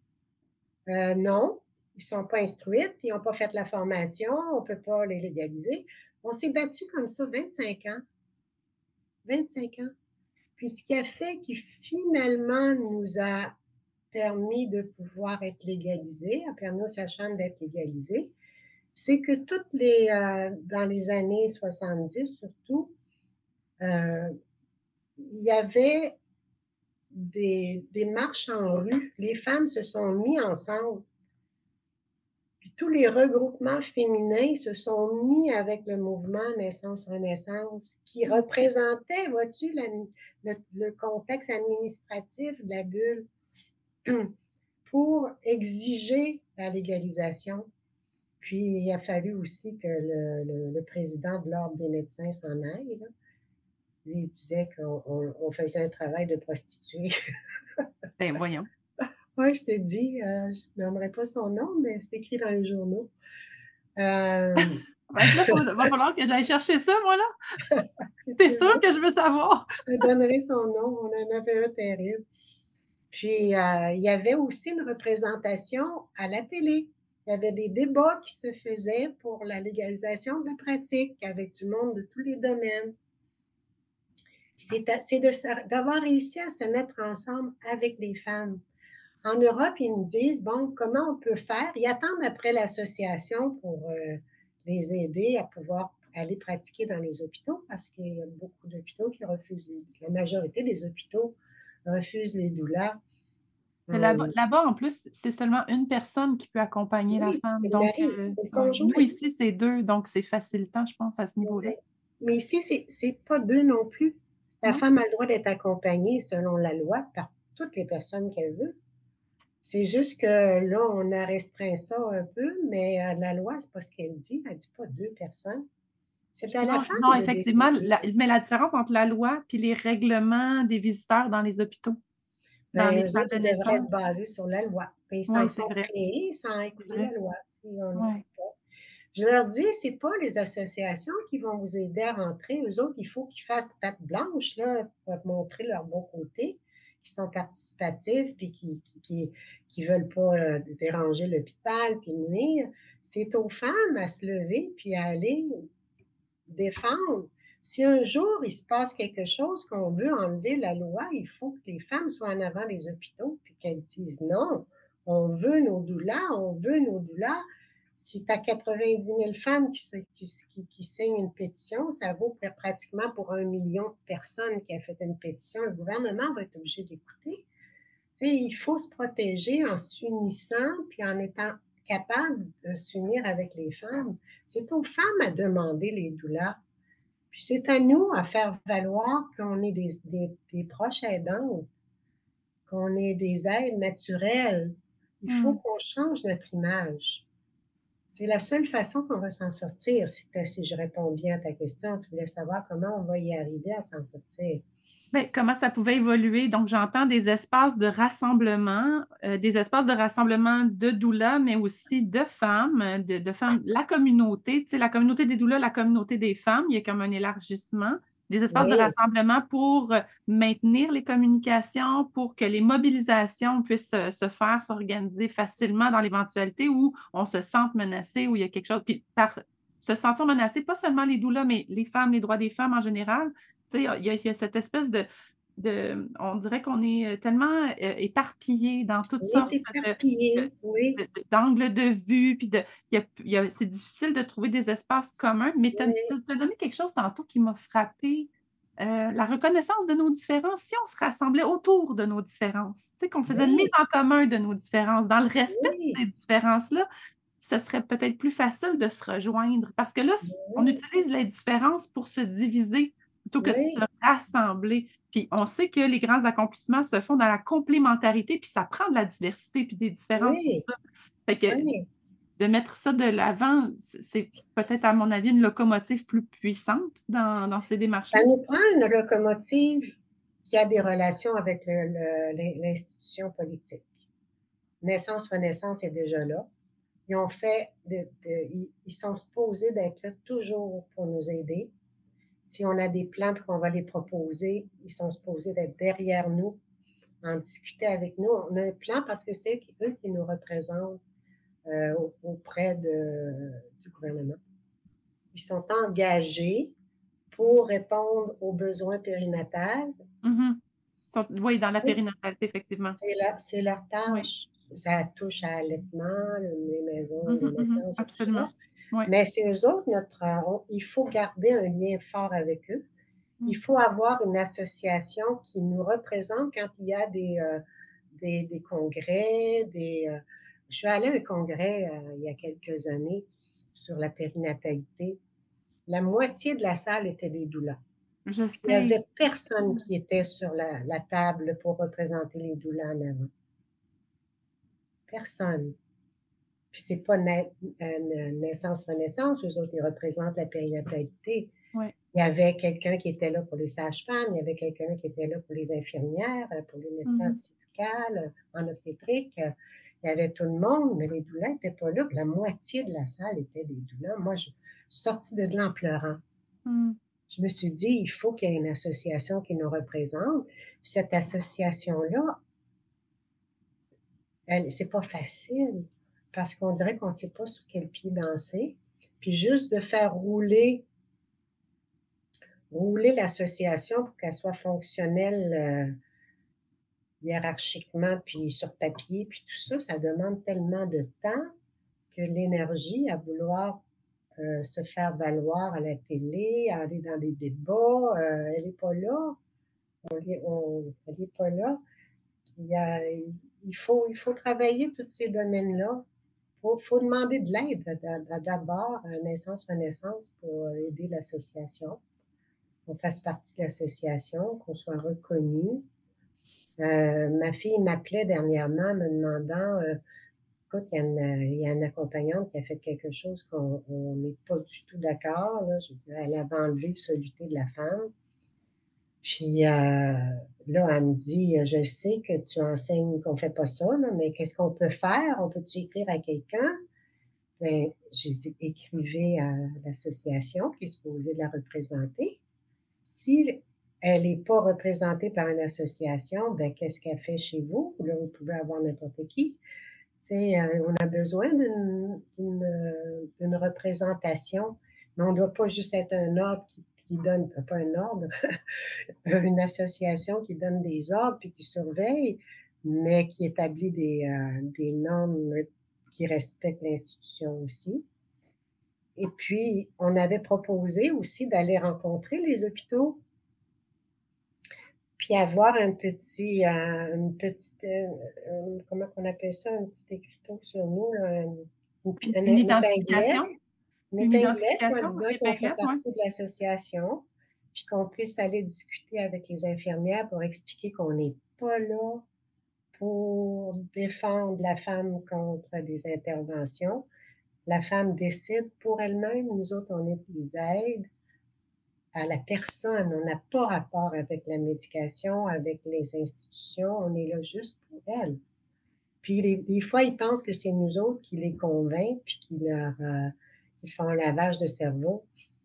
Non, ils ne sont pas instruits, ils n'ont pas fait la formation, on ne peut pas les légaliser. On s'est battu comme ça 25 ans. 25 ans. Puis ce qui a fait qui finalement nous a permis de pouvoir être légalisés, a permis aux sages-femmes d'être légalisés, c'est que dans les années 70 surtout, euh, il y avait des marches en rue. Les femmes se sont mis ensemble. Puis tous les regroupements féminins se sont mis avec le mouvement Naissance-Renaissance, qui représentait, vois-tu, le contexte administratif de la bulle pour exiger la légalisation. Puis il a fallu aussi que le président de l'Ordre des médecins s'en aille. Là. Lui, il disait qu'on faisait un travail de prostituée. Ben voyons. Oui, je t'ai dit, je nommerai pas son nom, mais c'est écrit dans les journaux. Euh, Fait que là, va falloir que j'aille chercher ça, moi, là. si C'est tu sûr veux, que je veux savoir. je te donnerai son nom. On en avait un terrible. Puis, il y avait aussi une représentation à la télé. Il y avait des débats qui se faisaient pour la légalisation de la pratique avec du monde de tous les domaines. C'est d'avoir réussi à se mettre ensemble avec les femmes. En Europe, ils nous disent, bon, comment on peut faire? Ils attendent après l'association pour les aider à pouvoir aller pratiquer dans les hôpitaux parce qu'il y a beaucoup d'hôpitaux qui refusent, la majorité des hôpitaux refusent les doulas. Mais là-bas, en plus, c'est seulement une personne qui peut accompagner la Oui, femme. c'est le Donc, mari, c'est le ouais. conjoint. Nous, ici, c'est 2, donc c'est facilitant, je pense, à ce niveau-là. Ouais. Mais ici, c'est pas deux non plus. La Non? femme a le droit d'être accompagnée selon la loi par toutes les personnes qu'elle veut. C'est juste que là, on a restreint ça un peu, mais la loi, c'est pas ce qu'elle dit. Elle dit pas deux personnes. C'est à la Non, femme non, de effectivement, décider. mais la différence entre la loi puis les règlements des visiteurs dans les hôpitaux, dans Ben, les eux salles autres, de ils devraient se naissance. baser sur la loi. Ben, ils s'en Oui, c'est sont vrai, créés sans c'est écouter vrai. la loi. Tu sais, on n'écoute Ouais. pas. Je leur dis, c'est pas les associations qui vont vous aider à rentrer. Eux autres, il faut qu'ils fassent patte blanche, là, pour montrer leur bon côté, qui sont participatifs, puis qui veulent pas déranger l'hôpital, puis nuire. C'est aux femmes à se lever, puis à aller défendre. Si un jour il se passe quelque chose qu'on veut enlever la loi, il faut que les femmes soient en avant des hôpitaux, puis qu'elles disent non, on veut nos doulas, on veut nos doulas. Si tu as 90 000 femmes qui signent une pétition, ça vaut pratiquement pour 1 million de personnes qui a fait une pétition. Le gouvernement va être obligé d'écouter. Tu sais, il faut se protéger en s'unissant, puis en étant capable de s'unir avec les femmes. C'est aux femmes à demander les doulas. Puis c'est à nous à faire valoir qu'on est des proches aidants, qu'on est des aides naturelles. Il faut Mmh. qu'on change notre image. C'est la seule façon qu'on va s'en sortir. Si je réponds bien à ta question, tu voulais savoir comment on va y arriver à s'en sortir. Beh, comment ça pouvait évoluer? Donc, j'entends des espaces de rassemblement de doulas, mais aussi de femmes, de femmes, la communauté, tu sais, la communauté des doulas, la communauté des femmes, il y a comme un élargissement. Des espaces de Oui, rassemblement pour maintenir les communications, pour que les mobilisations puissent se faire, s'organiser facilement dans l'éventualité où on se sente menacé, où il y a quelque chose. Puis, par se sentir menacé, pas seulement les doulas, mais les femmes, les droits des femmes en général. Tu sais, il y a cette espèce on dirait qu'on est tellement éparpillés dans toutes on est sortes de, éparpillés, oui, d'angles de vue, puis c'est difficile de trouver des espaces communs, mais tu oui, as nommé quelque chose tantôt qui m'a frappée, la reconnaissance de nos différences. Si on se rassemblait autour de nos différences, tu sais, qu'on faisait une mise oui, en commun de nos différences, dans le respect oui, de ces différences-là, ce serait peut-être plus facile de se rejoindre parce que là, on oui, utilise les différences pour se diviser plutôt que de se oui, rassembler. Puis on sait que les grands accomplissements se font dans la complémentarité, puis ça prend de la diversité puis des différences pour oui, ça. Fait que oui. de mettre ça de l'avant, c'est peut-être, à mon avis, une locomotive plus puissante dans ces Ça démarches-là. nous prend une locomotive qui a des relations avec l'institution politique. Naissance-Renaissance est déjà là. Ils ont fait, ils sont supposés d'être là toujours pour nous aider. Si on a des plans et qu'on va les proposer, ils sont supposés d'être derrière nous, en discuter avec nous. On a un plan parce que c'est eux qui nous représentent auprès du gouvernement. Ils sont engagés pour répondre aux besoins périnatals. Mhm. Oui, dans la périnatalité, effectivement. C'est leur Oui. tâche. Ça touche à l'allaitement, les maisons, les Mhm, mhm. naissances et tout ça. Absolument. Oui. Mais c'est eux autres, il faut garder un lien fort avec eux. Il Mm. faut avoir une association qui nous représente quand il y a des congrès, je suis allée à un congrès il y a quelques années sur la périnatalité. La moitié de la salle était des doulas. Je Il n'y sais. avait personne qui était sur la table pour représenter les doulas en avant. Personne. Puis c'est pas naissance-renaissance, eux autres, ils représentent la périnatalité. Oui. Il y avait quelqu'un qui était là pour les sages-femmes, il y avait quelqu'un qui était là pour les infirmières, pour les médecins Mhm. obstétricales, en obstétrique. Il y avait tout le monde, mais les doulas n'étaient pas là. La moitié de la salle était des doulas. Moi, je suis sortie de là en pleurant. Mm. Je me suis dit, il faut qu'il y ait une association qui nous représente. Puis cette association-là, c'est pas facile parce qu'on dirait qu'on ne sait pas sur quel pied danser. Puis juste de faire rouler l'association pour qu'elle soit fonctionnelle hiérarchiquement, puis sur papier, puis tout ça, ça demande tellement de temps que l'énergie à vouloir se faire valoir à la télé, à aller dans des débats, elle n'est pas là. Elle n'est pas là. Il, y a, il faut travailler tous ces domaines-là. Faut demander de l'aide d'abord à Naissance-Renaissance pour aider l'association, qu'on fasse partie de l'association, qu'on soit reconnu. Ma fille m'appelait dernièrement me demandant, écoute, il y a une accompagnante qui a fait quelque chose qu'on n'est pas du tout d'accord. Là. Je veux dire, elle avait enlevé le soluté de la femme. Puis là, elle me dit, je sais que tu enseignes qu'on fait pas ça, là, mais qu'est-ce qu'on peut faire? On peut-tu écrire à quelqu'un? Ben, j'ai dit, écrivez à l'association qui est supposée de la représenter. Si elle n'est pas représentée par une association, ben, qu'est-ce qu'elle fait chez vous? Là, vous pouvez avoir n'importe qui. Tu sais, on a besoin d'une représentation, mais on ne doit pas juste être un ordre qui donne, pas un ordre, une association qui donne des ordres puis qui surveille, mais qui établit des normes qui respectent l'institution aussi. Et puis, on avait proposé aussi d'aller rencontrer les hôpitaux, puis avoir une petite, comment on appelle ça, un petit écriteau sur nous, là, Une une épinglette, identification? Une en identification, disant une qu'on fait épinglette, oui. partie de l'association, puis qu'on puisse aller discuter avec les infirmières pour expliquer qu'on n'est pas là pour défendre la femme contre des interventions. La femme décide pour elle-même, nous autres, on est des aides à la personne. On n'a pas rapport avec la médication, avec les institutions, on est là juste pour elle. Puis des fois, ils pensent que c'est nous autres qui les convainquent, puis qui font un lavage de cerveau.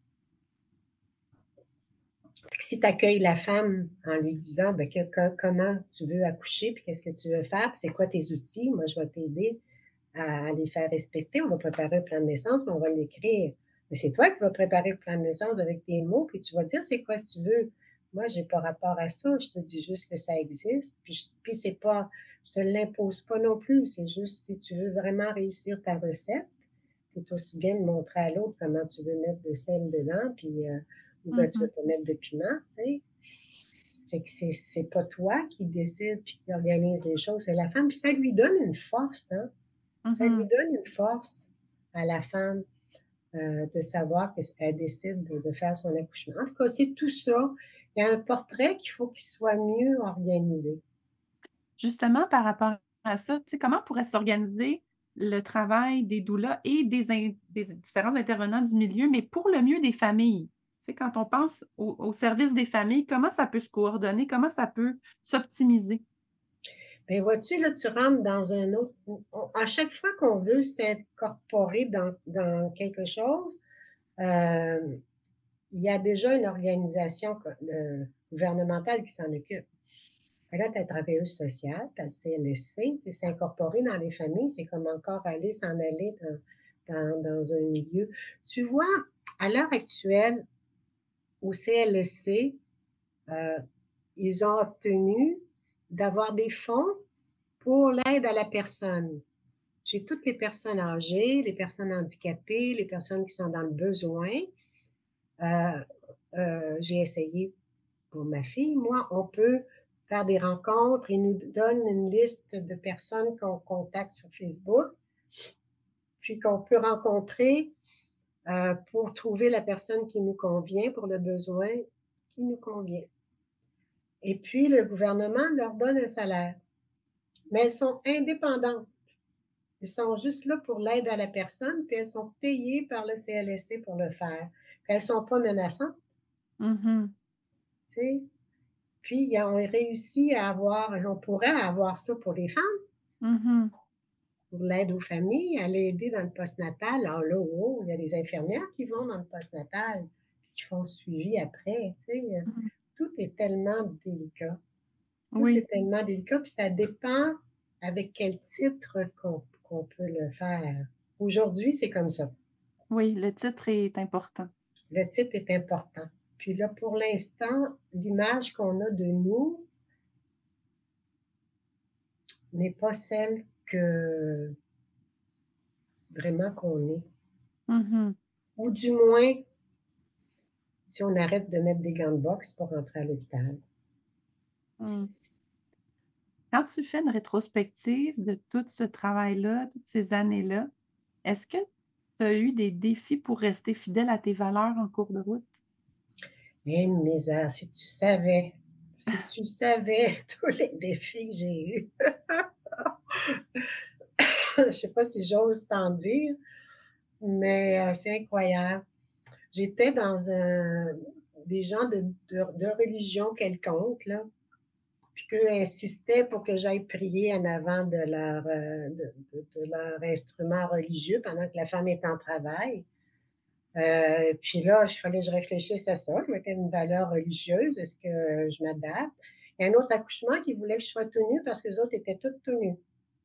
Fait que si tu accueilles la femme en lui disant ben, comment tu veux accoucher, puis qu'est-ce que tu veux faire, puis c'est quoi tes outils, moi je vais t'aider à les faire respecter. On va préparer un plan de naissance, mais on va l'écrire. Mais c'est toi qui vas préparer le plan de naissance avec tes mots, puis tu vas dire c'est quoi tu veux. Moi, j'ai pas rapport à ça. Je te dis juste que ça existe. Puis c'est pas, je te l'impose pas non plus. C'est juste si tu veux vraiment réussir ta recette, c'est aussi bien de montrer à l'autre comment tu veux mettre de sel dedans, puis ou ben, tu veux Mhm, pas mettre de piment, tu sais. Ça fait que c'est pas toi qui décide puis qui organise les choses, c'est la femme. Puis ça lui donne une force, hein. Ça lui mhm. donne une force à la femme de savoir qu'elle décide de faire son accouchement. En tout cas, c'est tout ça. Il y a un portrait qu'il faut qu'il soit mieux organisé. Justement, par rapport à ça, tu sais, comment pourrait s'organiser le travail des doulas et des différents intervenants du milieu, mais pour le mieux des familles? Tu sais, quand on pense au service des familles, comment ça peut se coordonner? Comment ça peut s'optimiser? Ben vois-tu, là, tu rentres dans un autre. À chaque fois qu'on veut s'incorporer dans quelque chose, euh, il y a déjà une organisation gouvernementale qui s'en occupe. Là, tu as travailleuse sociale, tu as le CLSC, tu s'incorporer dans les familles, c'est comme encore aller s'en aller dans un milieu. Tu vois, à l'heure actuelle, au CLSC, euh, ils ont obtenu d'avoir des fonds pour l'aide à la personne. J'ai toutes les personnes âgées, les personnes handicapées, les personnes qui sont dans le besoin. Euh, j'ai essayé pour ma fille. Moi, on peut faire des rencontres. Ils nous donnent une liste de personnes qu'on contacte sur Facebook, puis qu'on peut rencontrer pour trouver la personne qui nous convient pour le besoin qui nous convient. Et puis, le gouvernement leur donne un salaire. Mais elles sont indépendantes. Elles sont juste là pour l'aide à la personne, puis elles sont payées par le CLSC pour le faire. Puis elles ne sont pas menaçantes, Mhm, tu sais. Puis, ils ont réussi à avoir, on pourrait avoir ça pour les femmes, mhm, pour l'aide aux familles, à l'aider dans le postnatal. Alors là, oh, il y a des infirmières qui vont dans le postnatal, qui font le suivi après, tu sais. mhm. Tout est tellement délicat. Tout est Oui, tellement délicat, puis ça dépend avec quel titre qu'on peut le faire. Aujourd'hui, c'est comme ça. oui, le titre est important. Le titre est important. Puis là, pour l'instant, l'image qu'on a de nous n'est pas celle que vraiment qu'on est. Mhm, Ou du moins, si on arrête de mettre des gants de boxe pour rentrer à l'hôpital. mm. Quand tu fais une rétrospective de tout ce travail-là, toutes ces années-là, est-ce que tu as eu des défis pour rester fidèle à tes valeurs en cours de route? Eh, misère, si tu savais tous les défis que j'ai eus, je ne sais pas si j'ose t'en dire, mais c'est incroyable. J'étais dans des gens de religion quelconque, là, puis qu'eux insistaient pour que j'aille prier en avant de leur instrument religieux pendant que la femme est en travail. Puis là, il fallait que je réfléchisse à ça. Je mettais une valeur religieuse. Est-ce que je m'adapte? Il y a un autre accouchement qui voulait que je sois tenue parce que les autres étaient toutes tenues.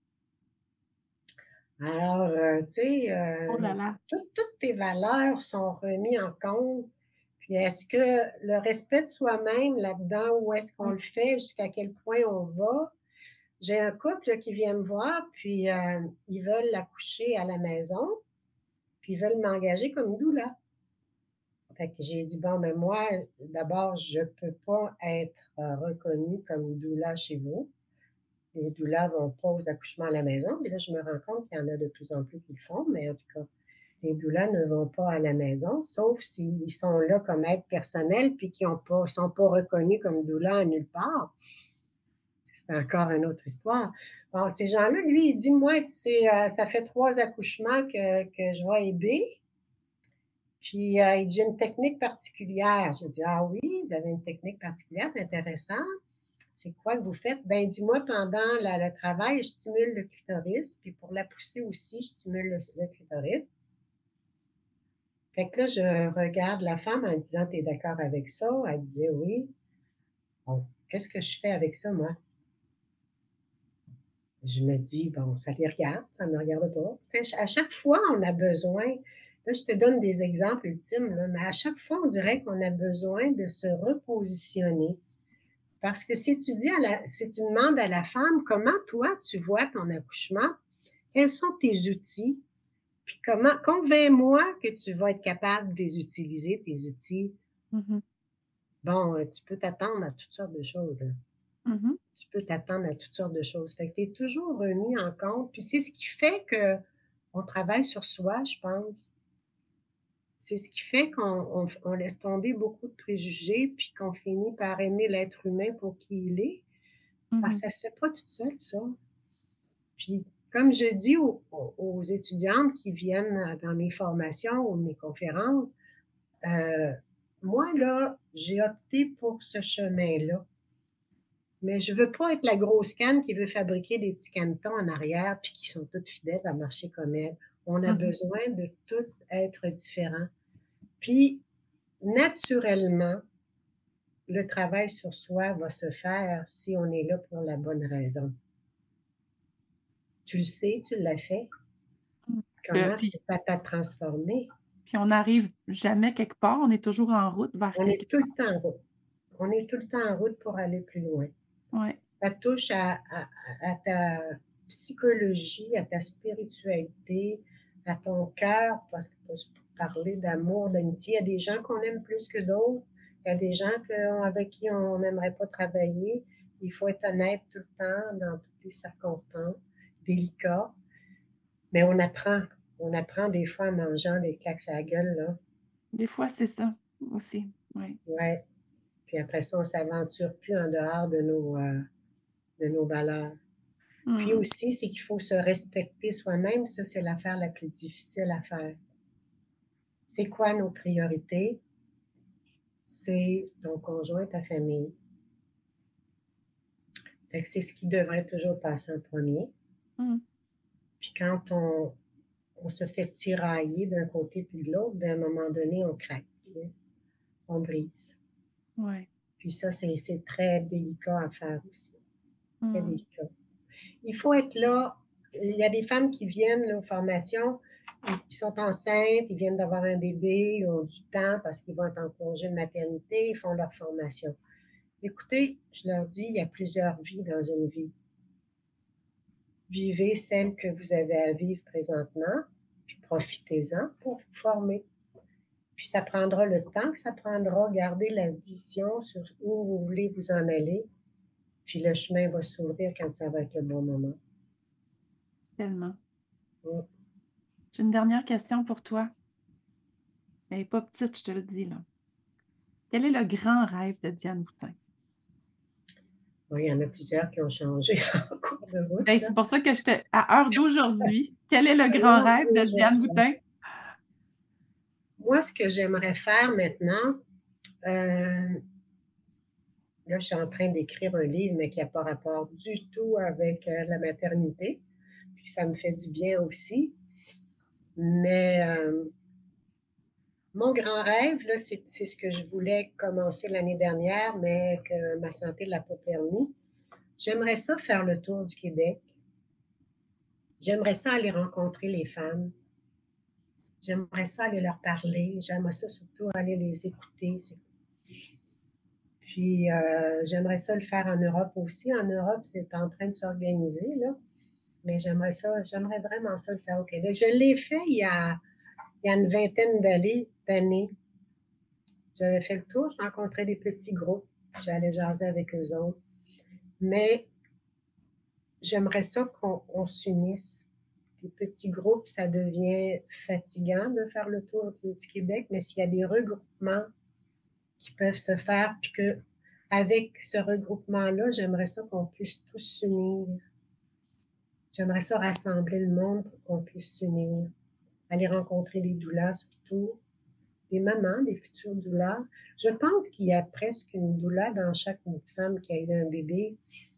Alors, tu sais, Oh là là. toutes tes valeurs sont remises en compte. Puis est-ce que le respect de soi-même là-dedans, où est-ce qu'on Oui. le fait, jusqu'à quel point on va? J'ai un couple qui vient me voir, puis ils veulent accoucher à la maison, puis ils veulent m'engager comme doula. Fait que j'ai dit: «Bon, ben moi, d'abord, je peux pas être, reconnue comme doula chez vous. Les doulas vont pas aux accouchements à la maison». Puis là, je me rends compte qu'il y en a de plus en plus qui le font, mais en tout cas, les doulas ne vont pas à la maison, sauf s'ils sont là comme aide personnelle puis qui ont pas sont pas reconnus comme doula à nulle part. C'est encore une autre histoire. Bon, ces gens-là, lui, il dit: «Moi, c'est, ça fait 3 accouchements que je vais aider, puis, il dit: «J'ai une technique particulière». Je dis: «Ah oui, vous avez une technique particulière, c'est intéressant. C'est quoi que vous faites?» «Ben», il dit: «Moi, pendant le travail, je stimule le clitoris, puis pour la pousser aussi, je stimule le clitoris». Fait que là, je regarde la femme en disant: «Tu es d'accord avec ça?» Elle disait: «Oui». Bon, qu'est-ce que je fais avec ça, moi? Je me dis: «Bon, ça les regarde, ça ne me regarde pas». Tu sais, à chaque fois, on a besoin là, je te donne des exemples ultimes, là, mais à chaque fois, on dirait qu'on a besoin de se repositionner. Parce que si tu demandes à la femme: «Comment toi, tu vois ton accouchement? Quels sont tes outils? Puis comment convainc-moi que tu vas être capable de les utiliser, tes outils». Mhm. Bon, tu peux t'attendre à toutes sortes de choses, là. Mhm. Tu peux t'attendre à toutes sortes de choses. Fait que tu es toujours remis en compte. Puis c'est ce qui fait qu'on travaille sur soi, je pense. C'est ce qui fait qu'on laisse tomber beaucoup de préjugés, puis qu'on finit par aimer l'être humain pour qui il est, parce Mhm. que ça se fait pas toute seule, ça. Puis comme je dis aux étudiantes qui viennent dans mes formations ou mes conférences, heu, moi là, j'ai opté pour ce chemin-là. Mais je veux pas être la grosse canne qui veut fabriquer des petits canetons en arrière puis qui sont toutes fidèles à marcher comme elle. On a Mhm. besoin de toutes être différents. Puis, naturellement, le travail sur soi va se faire si on est là pour la bonne raison. Tu le sais, tu l'as fait. Mhm. Comment est-ce Puis, que ça t'a transformé? puis on n'arrive jamais quelque part, on est toujours en route vers On quelque est tout part. le temps en route. On est tout le temps en route pour aller plus loin. Ouais. Ça touche à ta psychologie, à ta spiritualité, à ton cœur, parce que pour parler d'amour, d'amitié, il y a des gens qu'on aime plus que d'autres. Il y a des gens avec qui on n'aimerait pas travailler. Il faut être honnête tout le temps, dans toutes les circonstances, délicat. Mais on apprend. On apprend des fois en mangeant des claques à la gueule, là. Des fois, c'est ça aussi. Oui. Ouais. Puis après ça, on s'aventure plus en dehors de nos valeurs. Puis Mmh. aussi, c'est qu'il faut se respecter soi-même. Ça, c'est l'affaire la plus difficile à faire. C'est quoi nos priorités? C'est ton conjoint, ta famille. Fait que c'est ce qui devrait toujours passer en premier. Mmh. Puis quand on se fait tirailler d'un côté puis de l'autre, ben, à un moment donné, on craque, hein, on brise. Ouais. Puis ça, c'est très délicat à faire aussi, très Mmh. délicat. Il faut être là. Il y a des femmes qui viennent là, aux formations, ils sont enceintes, ils viennent d'avoir un bébé, ils ont du temps parce qu'ils vont être en congé de maternité, ils font leur formation. Écoutez, je leur dis, il y a plusieurs vies dans une vie. Vivez celle que vous avez à vivre présentement, puis profitez-en pour vous former. Puis ça prendra le temps que ça prendra, gardez la vision sur où vous voulez vous en aller, puis le chemin va s'ouvrir quand ça va être le bon moment. Tellement. Mm. J'ai une dernière question pour toi. Elle est pas petite, je te le dis, là. Quel est le grand rêve de Diane Boutin? Oui, il y en a plusieurs qui ont changé en cours de route, Ben, là. c'est pour ça que je te à heure d'aujourd'hui, quel est le À grand l'heure rêve de Diane d'aujourd'hui. Boutin? Moi, ce que j'aimerais faire maintenant, là, je suis en train d'écrire un livre, mais qui n'a pas rapport du tout avec la maternité. Puis ça me fait du bien aussi. Mais mon grand rêve, là, c'est ce que je voulais commencer l'année dernière, mais que ma santé ne l'a pas permis. J'aimerais ça faire le tour du Québec. J'aimerais ça aller rencontrer les femmes. J'aimerais ça aller leur parler. J'aimerais ça surtout aller les écouter. Puis, j'aimerais ça le faire en Europe aussi. En Europe, c'est en train de s'organiser, là, mais j'aimerais vraiment ça le faire au Québec. Je l'ai fait il y a une vingtaine d'années. J'avais fait le tour, je rencontrais des petits groupes, puis j'allais jaser avec eux autres. Mais j'aimerais ça qu'on s'unisse. Des petits groupes, ça devient fatigant de faire le tour du Québec, mais s'il y a des regroupements qui peuvent se faire, puis que avec ce regroupement-là, j'aimerais ça qu'on puisse tous s'unir. J'aimerais ça rassembler le monde pour qu'on puisse s'unir. Aller rencontrer des doulas surtout, des mamans, des futures doulas. Je pense qu'il y a presque une doula dans chaque femme qui a eu un bébé.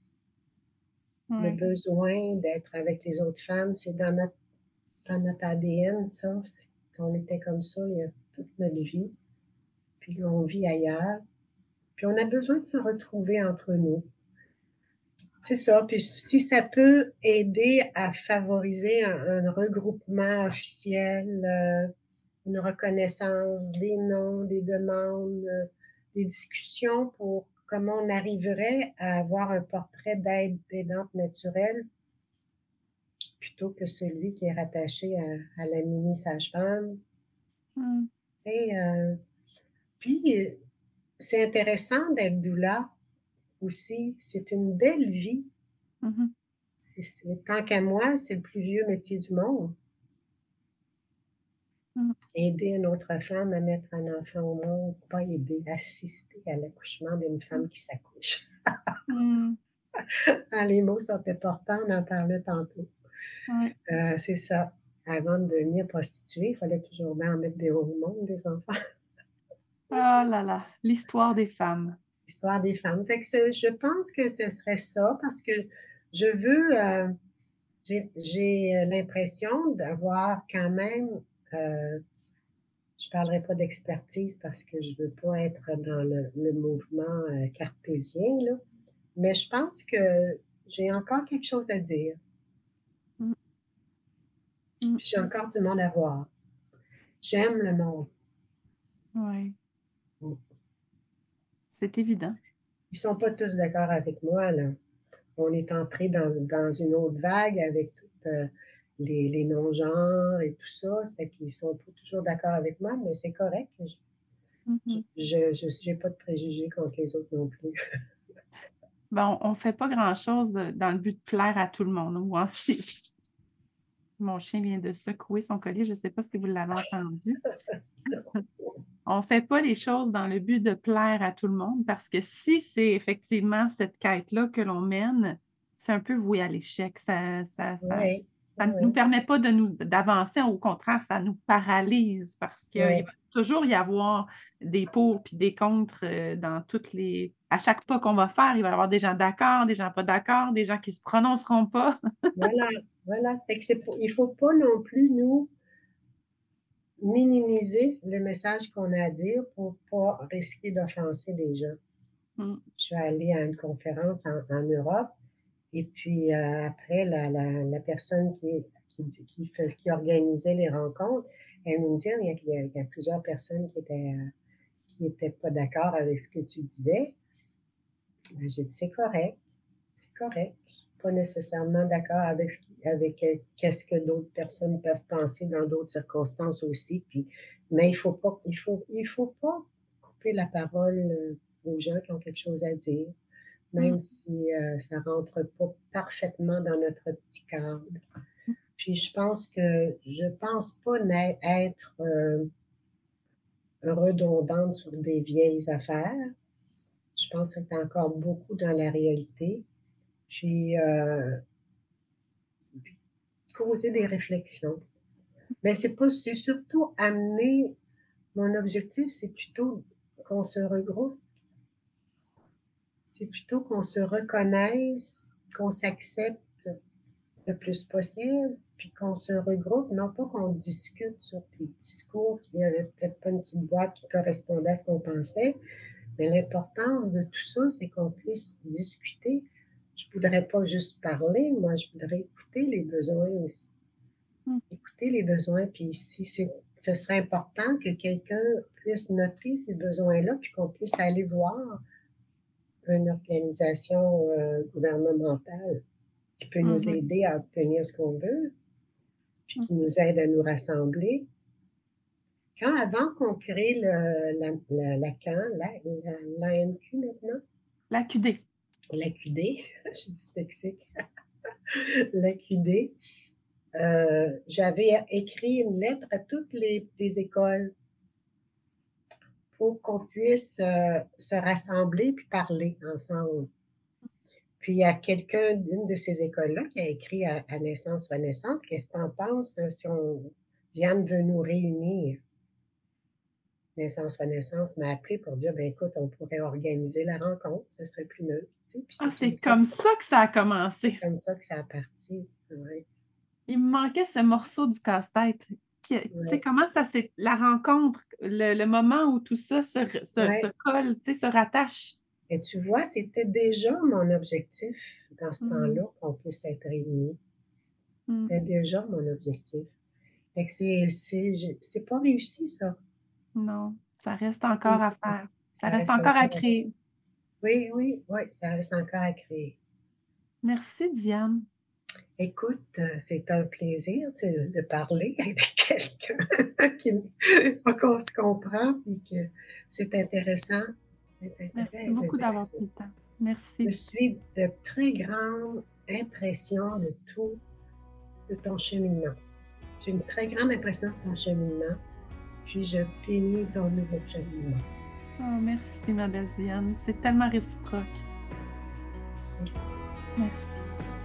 Le Ouais. besoin d'être avec les autres femmes, c'est dans notre ADN, ça. On était comme ça il y a toute notre vie. Puis là, on vit ailleurs. Puis on a besoin de se retrouver entre nous. C'est ça. Puis si ça peut aider à favoriser un regroupement officiel, une reconnaissance des noms, des demandes, des discussions pour comment on arriverait à avoir un portrait d'aidante naturelle plutôt que celui qui est rattaché à la mini sage-femme. Mm. Tu sais, puis, c'est intéressant d'être doula aussi. C'est une belle vie. Mhm. Tant qu'à moi, c'est le plus vieux métier du monde. Mm. Aider une autre femme à mettre un enfant au monde, pas aider, assister à l'accouchement d'une femme qui s'accouche. Mm. Ah, les mots sont importants, on en parlait tantôt. Ouais. C'est ça. Avant de devenir prostituée, il fallait toujours bien en mettre des au monde, des enfants. Oh là là, l'histoire des femmes. Histoire des femmes. Fait que je pense que ce serait ça parce que je veux, j'ai l'impression d'avoir quand même, euh, je ne parlerai pas d'expertise parce que je ne veux pas être dans le mouvement cartésien, là, mais je pense que j'ai encore quelque chose à dire. Mm. Mm. Puis j'ai encore du monde à voir. J'aime le monde. Ouais, c'est évident. Ils ne sont pas tous d'accord avec moi, là. On est entré dans une autre vague avec toutes les non-genres et tout ça. Ça fait qu'ils ne sont pas toujours d'accord avec moi, mais c'est correct. Mhm. Je n'ai pas de préjugés contre les autres non plus. Ben, on ne fait pas grand-chose dans le but de plaire à tout le monde. Mon chien vient de secouer son collier, je ne sais pas si vous l'avez entendu. On ne fait pas les choses dans le but de plaire à tout le monde parce que si c'est effectivement cette quête-là que l'on mène, c'est un peu voué à l'échec. Oui, Ça ne nous oui, permet pas d'avancer. Au contraire, ça nous paralyse parce qu'il oui, va toujours y avoir des pour puis des contre dans toutes les. À chaque pas qu'on va faire, il va y avoir des gens d'accord, des gens pas d'accord, des gens qui ne se prononceront pas. voilà, voilà. Ça fait que il ne faut pas non plus nous minimiser le message qu'on a à dire pour ne pas risquer d'offenser des gens. Mm. Je suis allée à une conférence en Europe. Et puis après, la personne qui organisait les rencontres, elle nous dit, il y a plusieurs personnes qui étaient pas d'accord avec ce que tu disais. Ben, j'ai dit, c'est correct. Je suis pas nécessairement d'accord avec qu'est-ce que d'autres personnes peuvent penser dans d'autres circonstances aussi. Puis, mais il faut pas couper la parole aux gens qui ont quelque chose à dire Mm. même si ça ne rentre pas parfaitement dans notre petit cadre. Puis je pense pas être redondante sur des vieilles affaires. Je pense être encore beaucoup dans la réalité. Puis causer des réflexions. Mais c'est surtout amener, mon objectif, c'est plutôt qu'on se regroupe, c'est plutôt qu'on se reconnaisse, qu'on s'accepte, le plus possible, puis qu'on se regroupe, non pas qu'on discute sur des discours qui n'avaient peut-être pas une petite boîte qui correspondait à ce qu'on pensait, mais l'importance de tout ça, c'est qu'on puisse discuter. Je ne voudrais pas juste parler, moi, je voudrais écouter les besoins aussi. Mm. Écouter les besoins, puis si ce serait important que quelqu'un puisse noter ces besoins-là, puis qu'on puisse aller voir une organisation gouvernementale qui peut nous Mhm. aider à obtenir ce qu'on veut, puis Mhm. qui nous aide à nous rassembler. Avant qu'on crée la CAN, l'AMQ maintenant, La QD. l'AQD, je suis dyslexique, l'AQD, j'avais écrit une lettre à toutes les écoles pour qu'on puisse se rassembler puis parler ensemble. Puis il y a quelqu'un d'une de ces écoles-là qui a écrit à Naissance soit naissance, qu'est-ce que tu en penses si Diane veut nous réunir? Naissance soit naissance m'a appelé pour dire, ben écoute, on pourrait organiser la rencontre, ce serait plus neutre. Tu sais, puis Ah, c'est c'est comme ça que ça a commencé. comme ça que ça a parti. Ouais, Il me manquait ce morceau du casse-tête. Tu sais, ouais, comment ça s'est... La rencontre, le moment où tout ça se ouais. colle, tu sais, se rattache. Et tu vois, c'était déjà mon objectif dans ce Mm, temps-là qu'on puisse être réunis. mm. C'était déjà mon objectif. Fait que c'est pas réussi, ça. Non, ça reste Pas encore à réussi. faire. Ça Ça reste reste encore à encore à créer. Oui, oui, oui, ça reste encore à créer. Merci, Diane. Écoute, c'est un plaisir de parler avec quelqu'un qu'on se comprend puis que c'est intéressant. C'est Merci très beaucoup d'avoir intéressant. pris le temps. Je Merci. suis de très grande impression de ton cheminement. J'ai une très grande impression de ton cheminement, puis je bénis ton nouveau cheminement. Oh, merci, ma belle Diane. C'est tellement réciproque. Merci. Merci.